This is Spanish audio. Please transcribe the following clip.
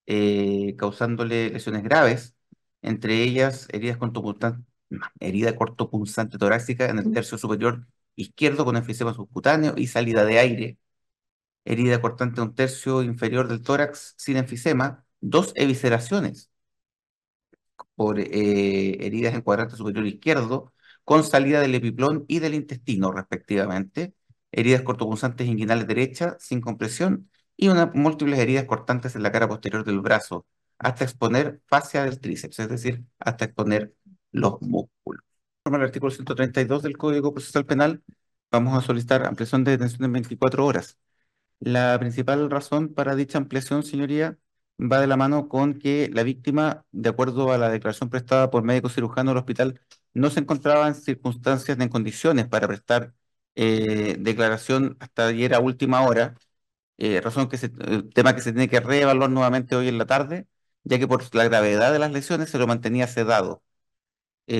causándole lesiones graves, entre ellas herida cortopunzante torácica en el tercio superior izquierdo con enfisema subcutáneo y salida de aire, herida cortante en un tercio inferior del tórax sin enfisema, dos evisceraciones por heridas en cuadrante superior izquierdo, con salida del epiplón y del intestino, respectivamente, heridas cortopunzantes inguinales derecha, sin compresión, y múltiples heridas cortantes en la cara posterior del brazo, hasta exponer fascia del tríceps, es decir, hasta exponer los músculos. Conforme al artículo 132 del Código Procesal Penal, vamos a solicitar ampliación de detención en 24 horas. La principal razón para dicha ampliación, señoría, va de la mano con que la víctima, de acuerdo a la declaración prestada por médico cirujano del hospital, no se encontraba en circunstancias ni en condiciones para prestar declaración hasta ayer a última hora, tema que se tiene que reevaluar nuevamente hoy en la tarde, ya que por la gravedad de las lesiones se lo mantenía sedado.